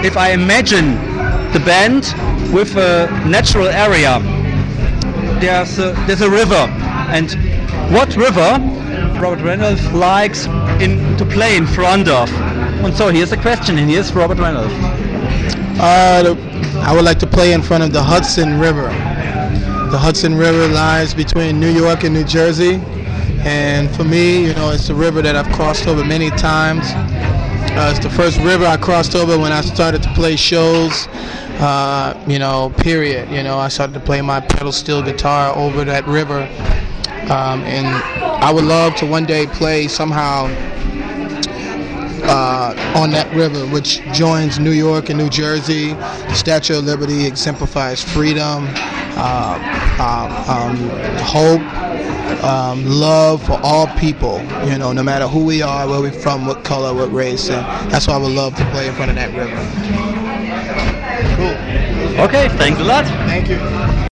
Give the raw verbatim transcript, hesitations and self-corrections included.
if I imagine the band with a natural area, there's a, there's a river, and what river Robert Reynolds likes in to play in front of? And so here's a question, and here's Robert Reynolds. Uh, the, I would like to play in front of the Hudson River. The Hudson River lies between New York and New Jersey, and for me, you know, it's a river that I've crossed over many times. Uh, it's the first river I crossed over when I started to play shows. Uh, you know, period. You know, I started to play my pedal steel guitar over that river, um, and I would love to one day play somehow uh, on that river, which joins New York and New Jersey. The Statue of Liberty exemplifies freedom, uh, um, um, hope, um, love for all people. You know, no matter who we are, where we're from, what color, what race, and that's why I would love to play in front of that river. Cool. Okay, thanks a lot. Thank you.